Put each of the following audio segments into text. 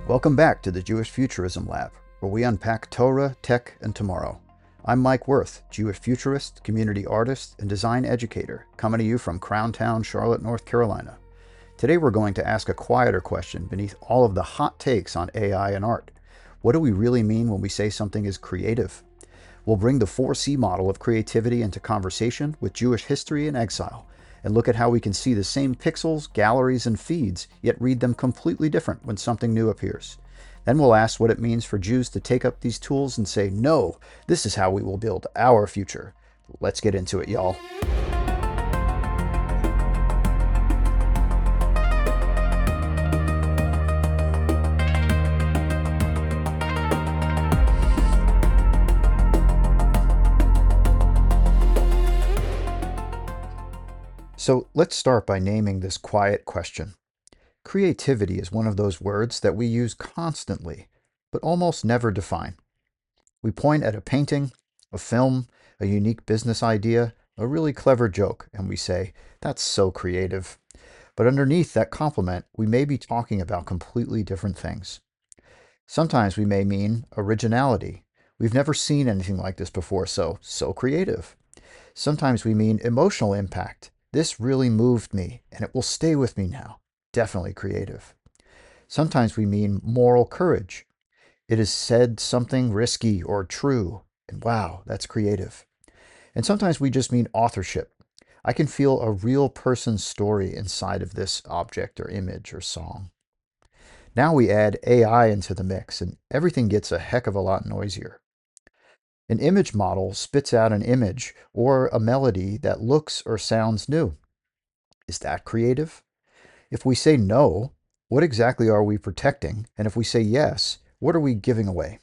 Welcome back to the Jewish Futurism Lab, where we unpack Torah, tech, and tomorrow. I'm Mike Worth, Jewish futurist, community artist, and design educator, coming to you from Crown Town, Charlotte, North Carolina. Today we're going to ask a quieter question beneath all of the hot takes on AI and art. What do we really mean when we say something is creative? We'll bring the 4C model of creativity into conversation with Jewish history and exile, and look at how we can see the same pixels, galleries, and feeds, yet read them completely different when something new appears. Then we'll ask what it means for Jews to take up these tools and say, no, this is how we will build our future. Let's get into it, y'all. So let's start by naming this quiet question. Creativity is one of those words that we use constantly, but almost never define. We point at a painting, a film, a unique business idea, a really clever joke, and we say, that's so creative. But underneath that compliment, we may be talking about completely different things. Sometimes we may mean originality. We've never seen anything like this before, so creative. Sometimes we mean emotional impact. This really moved me, and it will stay with me now. Definitely creative. Sometimes we mean moral courage. It has said something risky or true, and wow, that's creative. And sometimes we just mean authorship. I can feel a real person's story inside of this object or image or song. Now we add AI into the mix, and everything gets a heck of a lot noisier. An image model spits out an image or a melody that looks or sounds new. Is that creative? If we say no, what exactly are we protecting? And if we say yes, what are we giving away?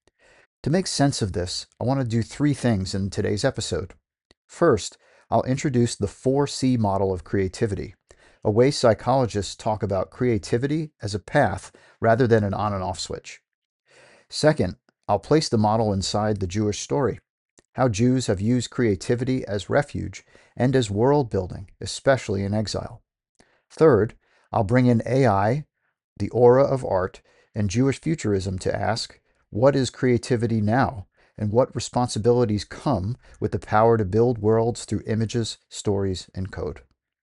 To make sense of this, I want to do three things in today's episode. First, I'll introduce the 4C model of creativity, a way psychologists talk about creativity as a path rather than an on and off switch. Second, I'll place the model inside the Jewish story, how Jews have used creativity as refuge and as world building, especially in exile. Third, I'll bring in AI, the aura of art, and Jewish futurism to ask, what is creativity now, and what responsibilities come with the power to build worlds through images, stories, and code?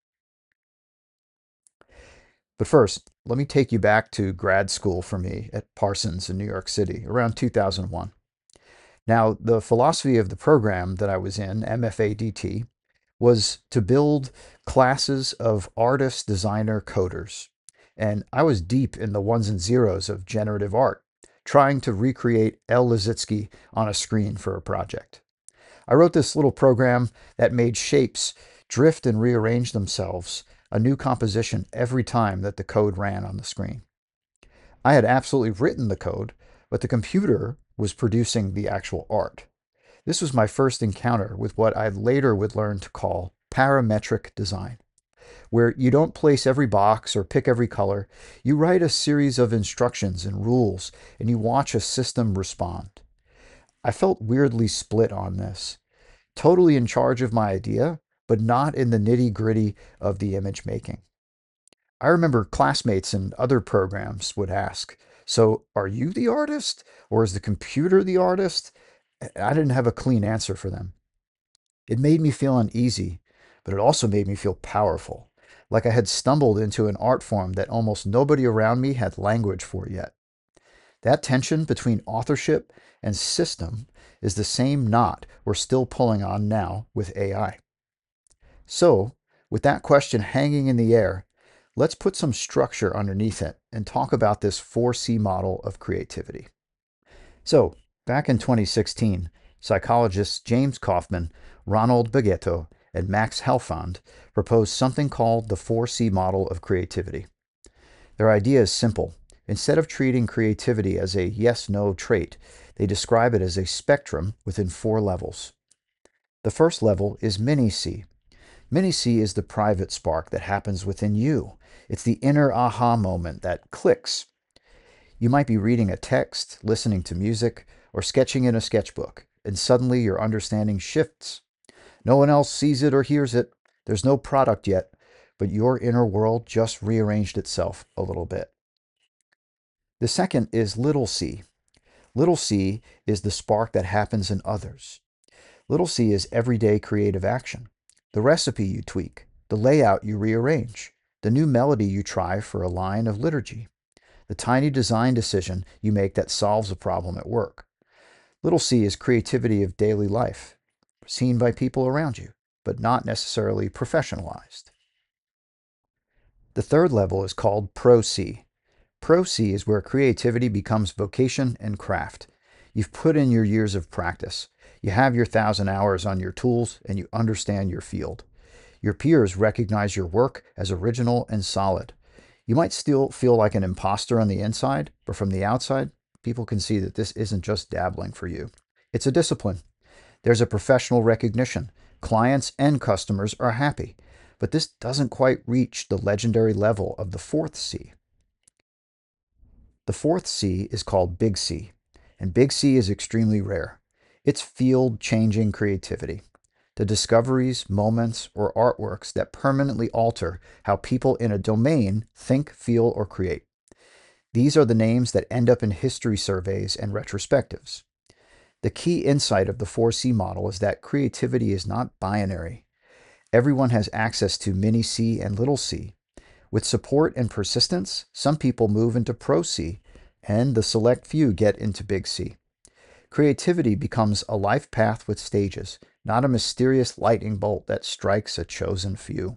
But first, let me take you back to grad school for me at Parsons in New York City around 2001. Now, the philosophy of the program that I was in, MFA-DT, was to build classes of artist, designer, coders. And I was deep in the ones and zeros of generative art, trying to recreate El Lissitzky on a screen for a project. I wrote this little program that made shapes drift and rearrange themselves, a new composition every time that the code ran on the screen. I had absolutely written the code, but the computer was producing the actual art. This was my first encounter with what I later would learn to call parametric design, where you don't place every box or pick every color. You write a series of instructions and rules, and you watch a system respond. I felt weirdly split on this, totally in charge of my idea, but not in the nitty-gritty of the image making. I remember classmates in other programs would ask, so are you the artist, or is the computer the artist? I didn't have a clean answer for them. It made me feel uneasy, but it also made me feel powerful, like I had stumbled into an art form that almost nobody around me had language for yet. That tension between authorship and system is the same knot we're still pulling on now with AI. So, with that question hanging in the air, let's put some structure underneath it and talk about this 4C model of creativity. So, back in 2016, psychologists James Kaufman, Ronald Beghetto, and Max Helfand proposed something called the 4C model of creativity. Their idea is simple. Instead of treating creativity as a yes-no trait, they describe it as a spectrum within 4 levels. The first level is mini-C. Mini-C is the private spark that happens within you. It's the inner aha moment that clicks. You might be reading a text, listening to music, or sketching in a sketchbook, and suddenly your understanding shifts. No one else sees it or hears it. There's no product yet, but your inner world just rearranged itself a little bit. The second is little c. Little c is the spark that happens in others. Little c is everyday creative action. The recipe you tweak, the layout you rearrange, the new melody you try for a line of liturgy, the tiny design decision you make that solves a problem at work. Little c is creativity of daily life, seen by people around you, but not necessarily professionalized. The third level is called Pro C. Pro C is where creativity becomes vocation and craft. You've put in your years of practice. You have your 1,000 hours on your tools and you understand your field. Your peers recognize your work as original and solid. You might still feel like an imposter on the inside, but from the outside, people can see that this isn't just dabbling for you. It's a discipline. There's a professional recognition. Clients and customers are happy. But this doesn't quite reach the legendary level of the fourth C. The fourth C is called Big C, and Big C is extremely rare. It's field-changing creativity. The discoveries, moments, or artworks that permanently alter how people in a domain think, feel, or create. These are the names that end up in history surveys and retrospectives. The key insight of the 4C model is that creativity is not binary. Everyone has access to mini C and little c. With support and persistence, some people move into Pro C, and the select few get into Big C. Creativity becomes a life path with stages, not a mysterious lightning bolt that strikes a chosen few.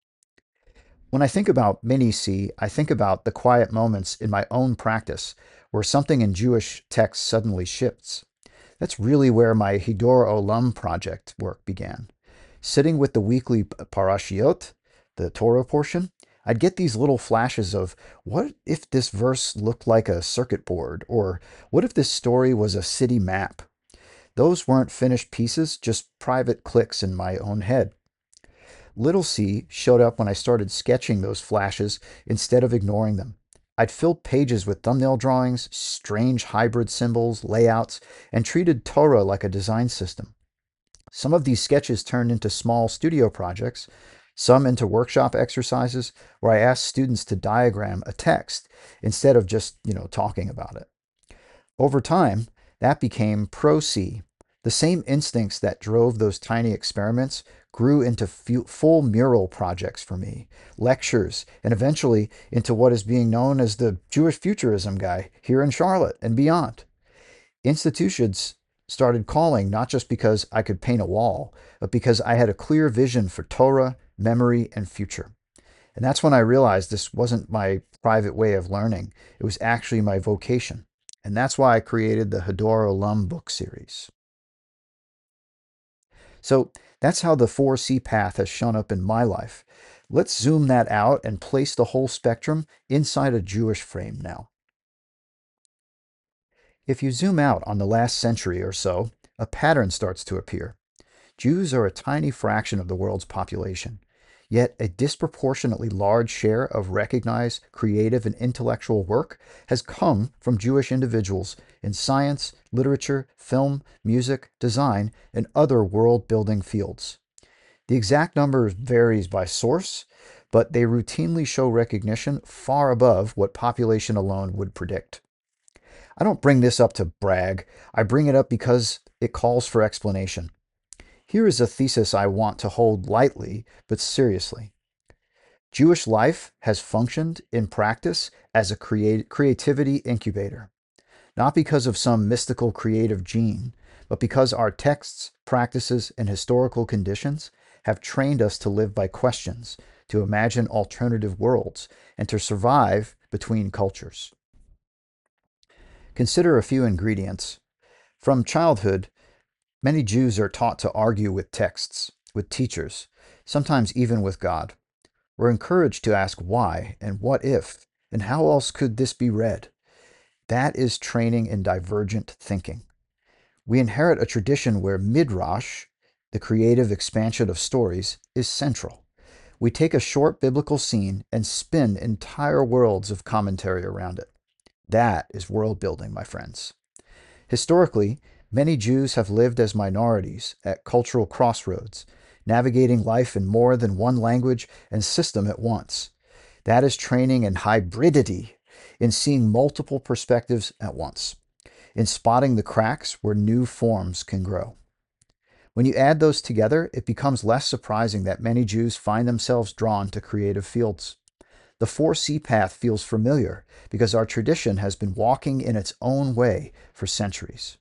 When I think about mini C, I think about the quiet moments in my own practice where something in Jewish text suddenly shifts. That's really where my Hidor Olam project work began. Sitting with the weekly parashiot, the Torah portion, I'd get these little flashes of, what if this verse looked like a circuit board? Or what if this story was a city map? Those weren't finished pieces, just private clicks in my own head. Little c showed up when I started sketching those flashes instead of ignoring them. I'd filled pages with thumbnail drawings, strange hybrid symbols, layouts, and treated Torah like a design system. Some of these sketches turned into small studio projects, some into workshop exercises where I asked students to diagram a text instead of just, talking about it. Over time, that became Pro C. The same instincts that drove those tiny experiments grew into full mural projects for me, lectures, and eventually into what is being known as the Jewish Futurism guy here in Charlotte and beyond. Institutions started calling not just because I could paint a wall, but because I had a clear vision for Torah, memory, and future. And that's when I realized this wasn't my private way of learning. It was actually my vocation. And that's why I created the Hidor Olam book series. So that's how the 4C path has shown up in my life. Let's zoom that out and place the whole spectrum inside a Jewish frame now. If you zoom out on the last century or so, a pattern starts to appear. Jews are a tiny fraction of the world's population, yet a disproportionately large share of recognized creative and intellectual work has come from Jewish individuals in science, literature, film, music, design, and other world-building fields. The exact number varies by source, but they routinely show recognition far above what population alone would predict. I don't bring this up to brag. I bring it up because it calls for explanation. Here is a thesis I want to hold lightly but seriously. Jewish life has functioned in practice as a creativity incubator, not because of some mystical creative gene, but because our texts, practices, and historical conditions have trained us to live by questions, to imagine alternative worlds, and to survive between cultures. Consider a few ingredients. From childhood, many Jews are taught to argue with texts, with teachers, sometimes even with God. We're encouraged to ask why and what if, and how else could this be read? That is training in divergent thinking. We inherit a tradition where midrash, the creative expansion of stories, is central. We take a short biblical scene and spin entire worlds of commentary around it. That is world building, my friends. Historically, many Jews have lived as minorities at cultural crossroads, navigating life in more than one language and system at once. That is training in hybridity. in seeing multiple perspectives at once, in spotting the cracks where new forms can grow. When you add those together, it becomes less surprising that many Jews find themselves drawn to creative fields. The 4C path feels familiar because our tradition has been walking in its own way for centuries.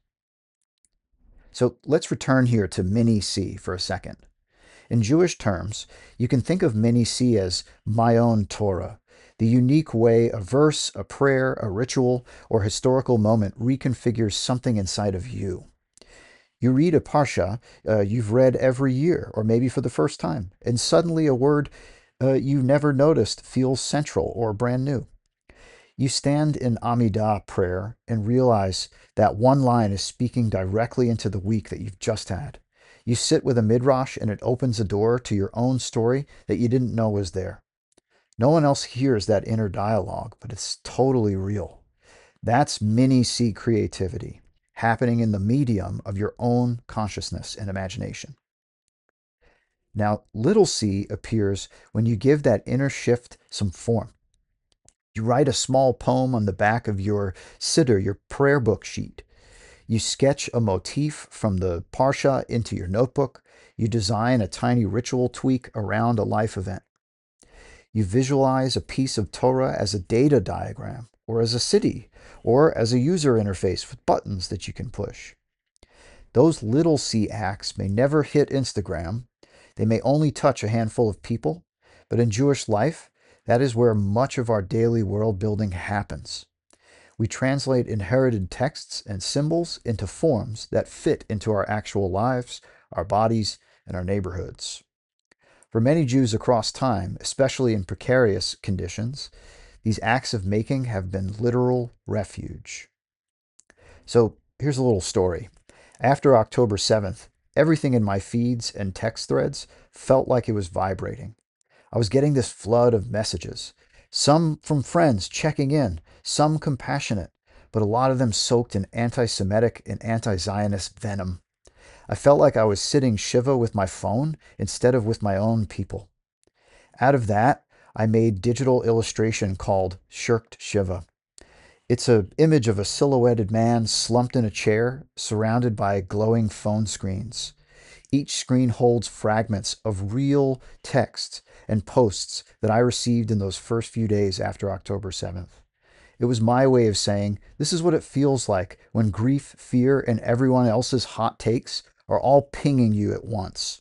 So let's return here to mini C for a second. In Jewish terms, you can think of mini C as Mayon Torah, the unique way a verse, a prayer, a ritual, or historical moment reconfigures something inside of you. You read a parsha you've read every year, or maybe for the first time, and suddenly a word you never noticed feels central or brand new. You stand in Amidah prayer and realize that one line is speaking directly into the week that you've just had. You sit with a midrash and it opens a door to your own story that you didn't know was there. No one else hears that inner dialogue, but it's totally real. That's mini C creativity happening in the medium of your own consciousness and imagination. Now, little c appears when you give that inner shift some form. You write a small poem on the back of your siddur, your prayer book sheet. You sketch a motif from the parsha into your notebook. You design a tiny ritual tweak around a life event. You visualize a piece of Torah as a data diagram, or as a city, or as a user interface with buttons that you can push. Those little C acts may never hit Instagram. They may only touch a handful of people, but in Jewish life, that is where much of our daily world building happens. We translate inherited texts and symbols into forms that fit into our actual lives, our bodies, and our neighborhoods. For many Jews across time, especially in precarious conditions, these acts of making have been literal refuge. So here's a little story. After October 7th, everything in my feeds and text threads felt like it was vibrating. I was getting this flood of messages, some from friends checking in, some compassionate, but a lot of them soaked in anti-Semitic and anti-Zionist venom. I felt like I was sitting Shiva with my phone instead of with my own people. Out of that, I made digital illustration called Shirked Shiva. It's an image of a silhouetted man slumped in a chair, surrounded by glowing phone screens. Each screen holds fragments of real texts and posts that I received in those first few days after October 7th. It was my way of saying, this is what it feels like when grief, fear, and everyone else's hot takes are all pinging you at once.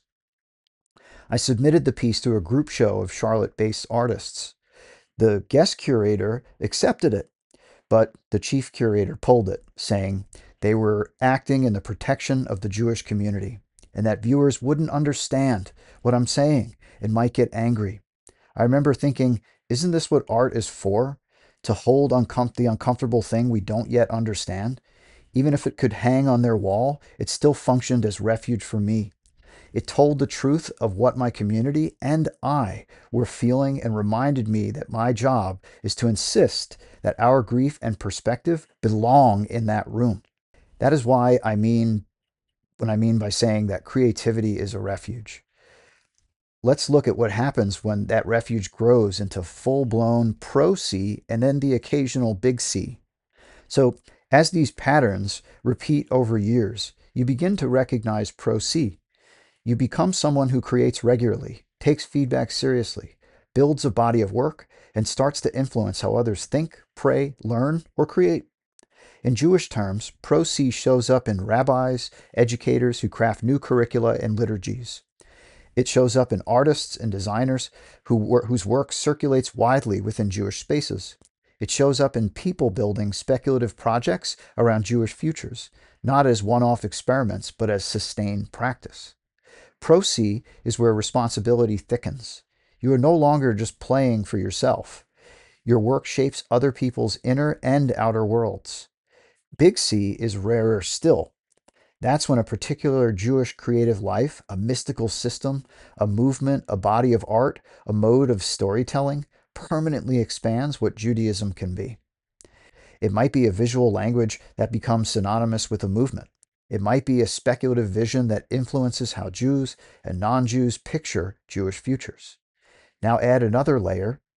I submitted the piece to a group show of Charlotte-based artists. The guest curator accepted it, but the chief curator pulled it, saying they were acting in the protection of the Jewish community and that viewers wouldn't understand what I'm saying and might get angry. I remember thinking, isn't this what art is for? To hold the uncomfortable thing we don't yet understand? Even if it could hang on their wall, it still functioned as refuge for me. It told the truth of what my community and I were feeling and reminded me that my job is to insist that our grief and perspective belong in that room. That is why I mean by saying that creativity is a refuge. Let's look at what happens when that refuge grows into full-blown pro-C and then the occasional big C. So as these patterns repeat over years, you begin to recognize pro-C. You become someone who creates regularly, takes feedback seriously, builds a body of work, and starts to influence how others think, pray, learn, or create. In Jewish terms, pro-C shows up in rabbis, educators who craft new curricula and liturgies. It shows up in artists and designers whose work circulates widely within Jewish spaces. It shows up in people building speculative projects around Jewish futures, not as one-off experiments, but as sustained practice. Pro-C is where responsibility thickens. You are no longer just playing for yourself. Your work shapes other people's inner and outer worlds. Big C is rarer still. That's when a particular Jewish creative life, a mystical system, a movement, a body of art, a mode of storytelling, permanently expands what Judaism can be. It might be a visual language that becomes synonymous with a movement. It might be a speculative vision that influences how Jews and non-Jews picture Jewish futures. Now add another layer,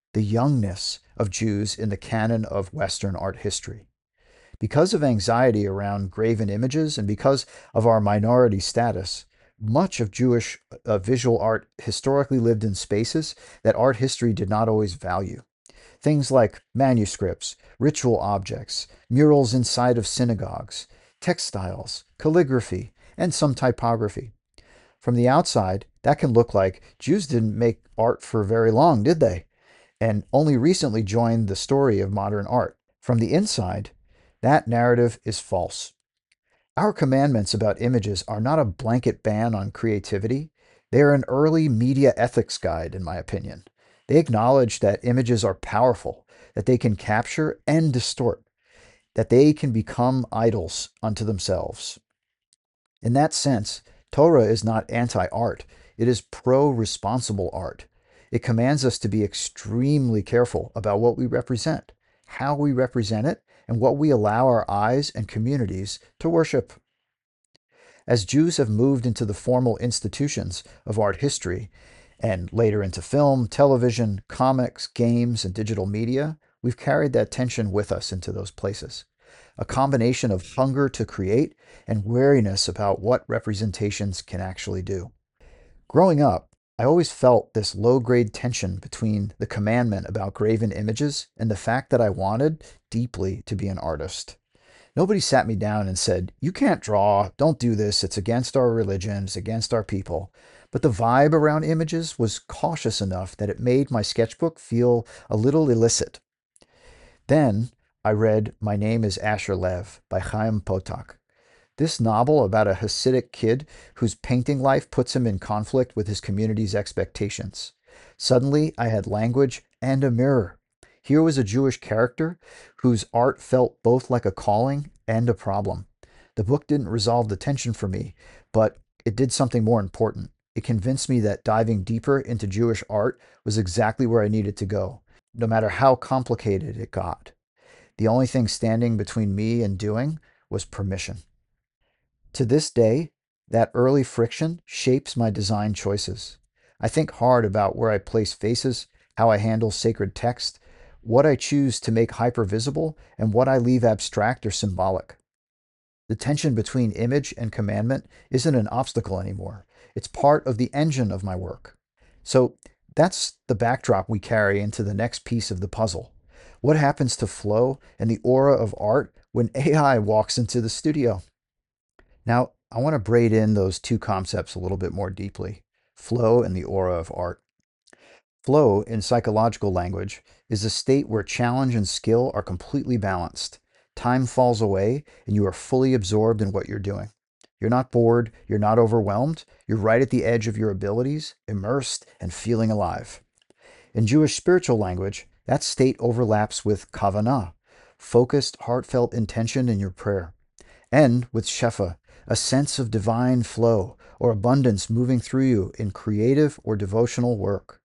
the youngness of Jews in the canon of Western art history. Because of anxiety around graven images and because of our minority status, much of Jewish visual art historically lived in spaces that art history did not always value. Things like manuscripts, ritual objects, murals inside of synagogues, textiles, calligraphy, and some typography. From the outside, that can look like Jews didn't make art for very long, did they? And only recently joined the story of modern art. From the inside, that narrative is false. Our commandments about images are not a blanket ban on creativity. They are an early media ethics guide, in my opinion. They acknowledge that images are powerful, that they can capture and distort, that they can become idols unto themselves. In that sense, Torah is not anti-art. It is pro-responsible art. It commands us to be extremely careful about what we represent, how we represent it, and what we allow our eyes and communities to worship. As Jews have moved into the formal institutions of art history, and later into film, television, comics, games, and digital media, we've carried that tension with us into those places. A combination of hunger to create and wariness about what representations can actually do. Growing up, I always felt this low-grade tension between the commandment about graven images and the fact that I wanted deeply to be an artist. Nobody sat me down and said, "You can't draw, don't do this, it's against our religion, it's against our people." But the vibe around images was cautious enough that it made my sketchbook feel a little illicit. Then I read My Name is Asher Lev by Chaim Potok. This novel about a Hasidic kid whose painting life puts him in conflict with his community's expectations. Suddenly, I had language and a mirror. Here was a Jewish character whose art felt both like a calling and a problem. The book didn't resolve the tension for me, but it did something more important. It convinced me that diving deeper into Jewish art was exactly where I needed to go, no matter how complicated it got. The only thing standing between me and doing was permission. To this day, that early friction shapes my design choices. I think hard about where I place faces, how I handle sacred text, what I choose to make hypervisible, and what I leave abstract or symbolic. The tension between image and commandment isn't an obstacle anymore. It's part of the engine of my work. So that's the backdrop we carry into the next piece of the puzzle. What happens to flow and the aura of art when AI walks into the studio? Now, I want to braid in those two concepts a little bit more deeply, flow and the aura of art. Flow, in psychological language, is a state where challenge and skill are completely balanced. Time falls away and you are fully absorbed in what you're doing. You're not bored, you're not overwhelmed, you're right at the edge of your abilities, immersed and feeling alive. In Jewish spiritual language, that state overlaps with kavanah, focused, heartfelt intention in your prayer, and with shefa, a sense of divine flow or abundance moving through you in creative or devotional work.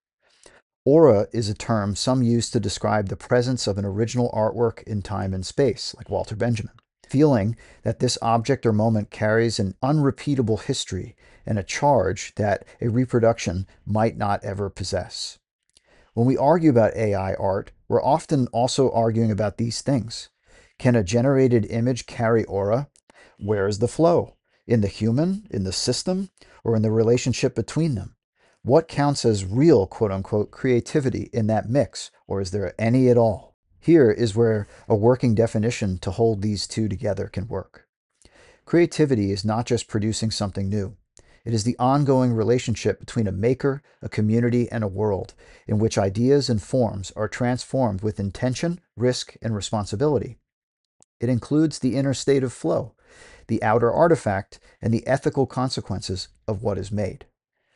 Aura is a term some use to describe the presence of an original artwork in time and space, like Walter Benjamin. Feeling that this object or moment carries an unrepeatable history and a charge that a reproduction might not ever possess. When we argue about AI art, we're often also arguing about these things. Can a generated image carry aura? Where is the flow? In the human, in the system, or in the relationship between them? What counts as real, quote unquote, creativity in that mix, or is there any at all? Here is where a working definition to hold these two together can work. Creativity is not just producing something new. It is the ongoing relationship between a maker, a community, and a world in which ideas and forms are transformed with intention, risk, and responsibility. It includes the inner state of flow, the outer artifact, and the ethical consequences of what is made.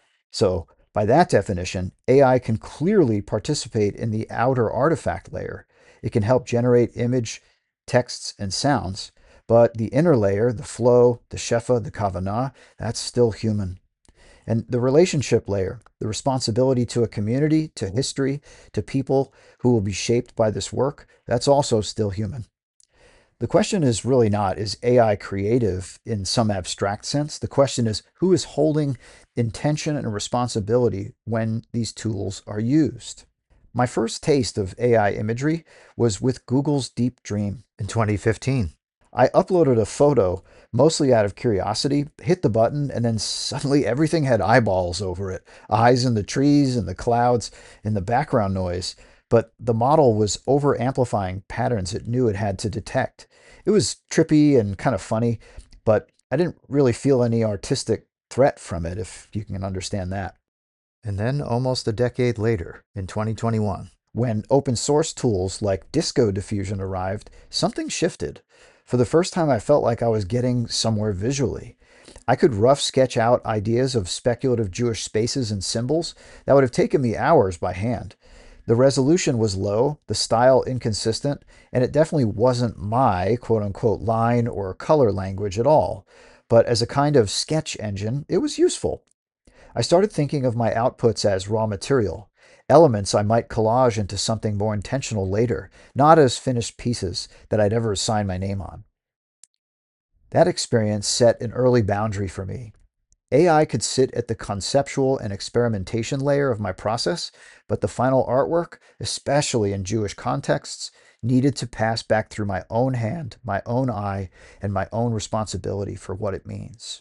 So, by that definition, AI can clearly participate in the outer artifact layer. It can help generate image, texts, and sounds, but the inner layer, the flow, the shefa, the kavanah, that's still human. And the relationship layer, the responsibility to a community, to history, to people who will be shaped by this work, that's also still human. The question is really not, is AI creative in some abstract sense? The question is, who is holding intention and responsibility when these tools are used? My first taste of AI imagery was with Google's Deep Dream in 2015. I uploaded a photo mostly out of curiosity, hit the button, and then suddenly everything had eyeballs over it, eyes in the trees and the clouds and the background noise. But the model was over amplifying patterns it knew it had to detect. It was trippy and kind of funny, but I didn't really feel any artistic threat from it, if you can understand that. And then, almost a decade later, in 2021, when open source tools like Disco Diffusion arrived, something shifted. For the first time, I felt like I was getting somewhere visually. I could rough sketch out ideas of speculative Jewish spaces and symbols that would have taken me hours by hand. The resolution was low, the style inconsistent, and it definitely wasn't my quote unquote line or color language at all. But as a kind of sketch engine, it was useful. I started thinking of my outputs as raw material, elements I might collage into something more intentional later, not as finished pieces that I'd ever sign my name on. That experience set an early boundary for me. AI could sit at the conceptual and experimentation layer of my process, but the final artwork, especially in Jewish contexts, needed to pass back through my own hand, my own eye, and my own responsibility for what it means.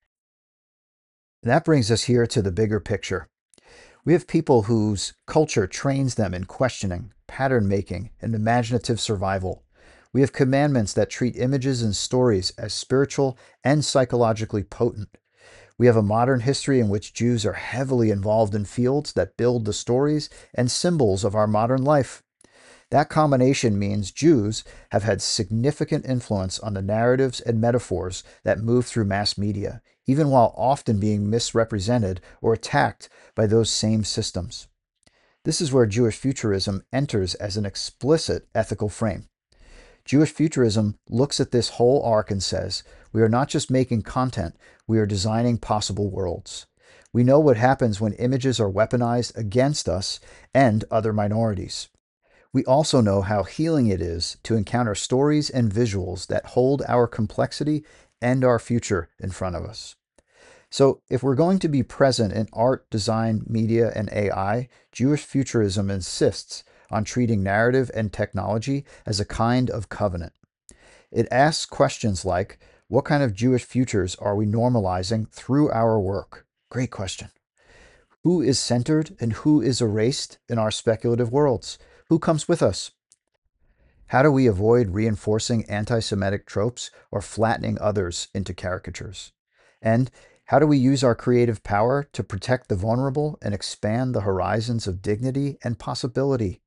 And that brings us here to the bigger picture. We have people whose culture trains them in questioning, pattern making, and imaginative survival. We have commandments that treat images and stories as spiritual and psychologically potent. We have a modern history in which Jews are heavily involved in fields that build the stories and symbols of our modern life. That combination means Jews have had significant influence on the narratives and metaphors that move through mass media, even while often being misrepresented or attacked by those same systems. This is where Jewish futurism enters as an explicit ethical frame. Jewish futurism looks at this whole arc and says, we are not just making content, we are designing possible worlds. We know what happens when images are weaponized against us and other minorities. We also know how healing it is to encounter stories and visuals that hold our complexity and our future in front of us. So, if we're going to be present in art, design, media, and AI, Jewish futurism insists on treating narrative and technology as a kind of covenant. It asks questions like, what kind of Jewish futures are we normalizing through our work? Great question. Who is centered and who is erased in our speculative worlds? Who comes with us? How do we avoid reinforcing anti Semitic tropes or flattening others into caricatures? And how do we use our creative power to protect the vulnerable and expand the horizons of dignity and possibility?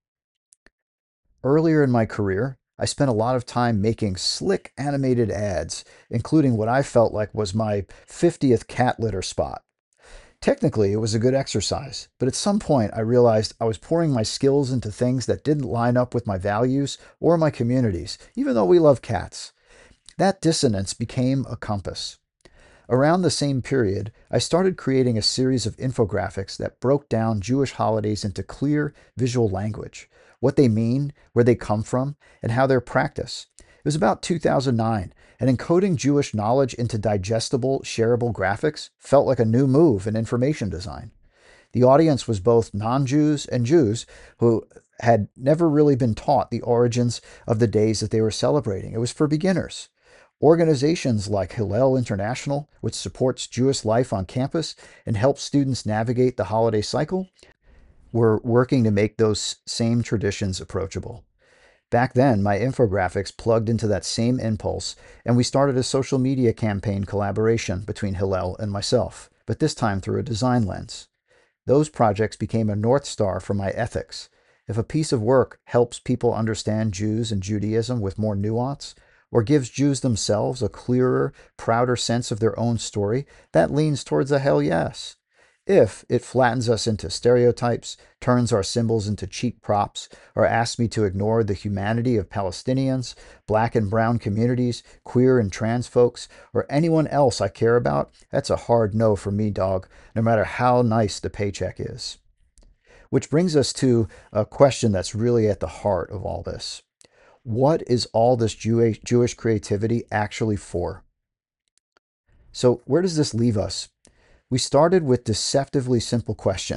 Earlier in my career, I spent a lot of time making slick animated ads, including what I felt like was my 50th cat litter spot. Technically, it was a good exercise, but at some point I realized I was pouring my skills into things that didn't line up with my values or my communities, even though we love cats. That dissonance became a compass. Around the same period, I started creating a series of infographics that broke down Jewish holidays into clear visual language, what they mean, where they come from, and how they're practiced. It was about 2009, and encoding Jewish knowledge into digestible, shareable graphics felt like a new move in information design. The audience was both non Jews and Jews who had never really been taught the origins of the days that they were celebrating. It was for beginners. Organizations like Hillel International, which supports Jewish life on campus and helps students navigate the holiday cycle, were working to make those same traditions approachable. Back then, my infographics plugged into that same impulse, and we started a social media campaign collaboration between Hillel and myself, but this time through a design lens. Those projects became a North Star for my ethics. If a piece of work helps people understand Jews and Judaism with more nuance, or gives Jews themselves a clearer, prouder sense of their own story, that leans towards a hell yes. If it flattens us into stereotypes, turns our symbols into cheap props, or asks me to ignore the humanity of Palestinians, black and brown communities, queer and trans folks, or anyone else I care about, that's a hard no for me, dog, no matter how nice the paycheck is. Which brings us to a question that's really at the heart of all this. What is all this Jewish creativity actually for? So, where does this leave us? We started with deceptively simple question.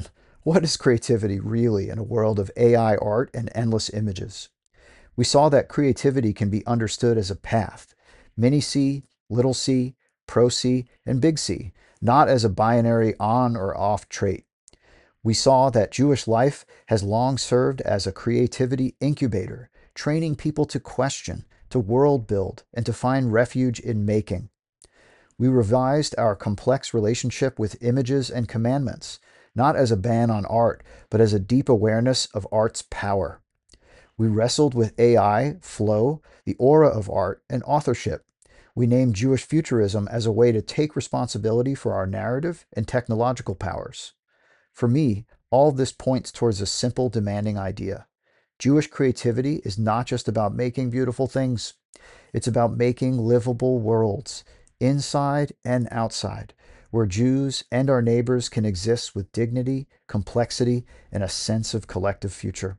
What is creativity really in a world of AI art and endless images? We saw that creativity can be understood as a path, mini C, little c, pro C, and big C, not as a binary on or off trait. We saw that Jewish life has long served as a creativity incubator, training people to question, to world build, and to find refuge in making. We revised our complex relationship with images and commandments, not as a ban on art, but as a deep awareness of art's power. We wrestled with AI, flow, the aura of art, and authorship. We named Jewish futurism as a way to take responsibility for our narrative and technological powers. For me, all of this points towards a simple, demanding idea. Jewish creativity is not just about making beautiful things. It's about making livable worlds, inside and outside, where Jews and our neighbors can exist with dignity, complexity, and a sense of collective future.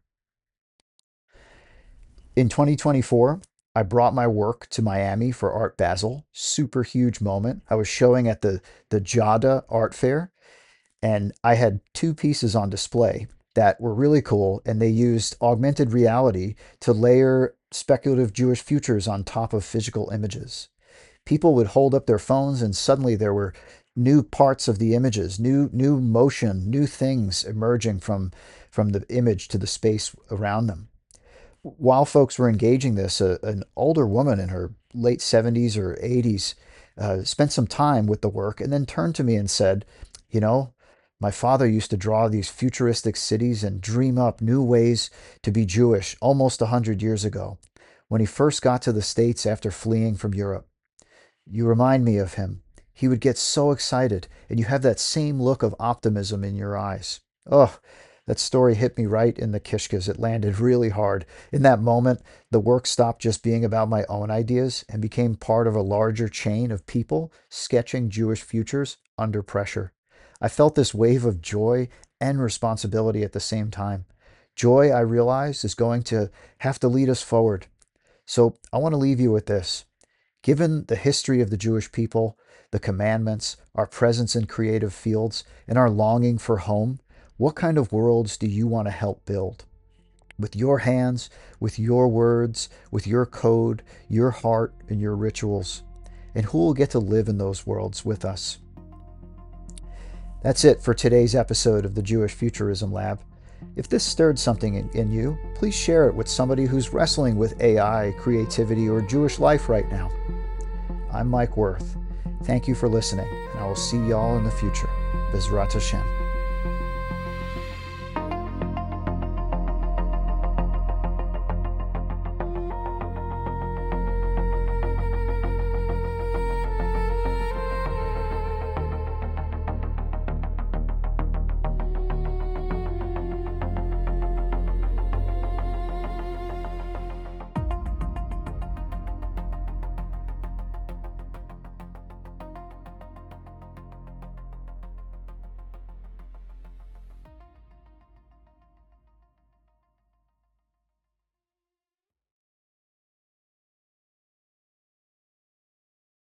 In 2024, I brought my work to Miami for Art Basel. Super huge moment. I was showing at the JADA Art Fair, and I had two pieces on display that were really cool, and they used augmented reality to layer speculative Jewish futures on top of physical images. People would hold up their phones, and suddenly there were new parts of the images, new motion, new things emerging from the image to the space around them. While folks were engaging this, an older woman in her late 70s or 80s spent some time with the work and then turned to me and said, You know, my father used to draw these futuristic cities and dream up new ways to be Jewish almost 100 years ago when he first got to the States after fleeing from Europe. You remind me of him. He would get so excited, and you have that same look of optimism in your eyes. Oh, that story hit me right in the kishkas. It landed really hard. In that moment, the work stopped just being about my own ideas and became part of a larger chain of people sketching Jewish futures under pressure. I felt this wave of joy and responsibility at the same time. Joy, I realized, is going to have to lead us forward. So I want to leave you with this. Given the history of the Jewish people, the commandments, our presence in creative fields, and our longing for home, what kind of worlds do you want to help build? With your hands, with your words, with your code, your heart, and your rituals. And who will get to live in those worlds with us? That's it for today's episode of the Jewish Futurism Lab. If this stirred something in you, please share it with somebody who's wrestling with AI, creativity, or Jewish life right now. I'm Mike Wirth. Thank you for listening, and I will see y'all in the future. Bezrat Hashem.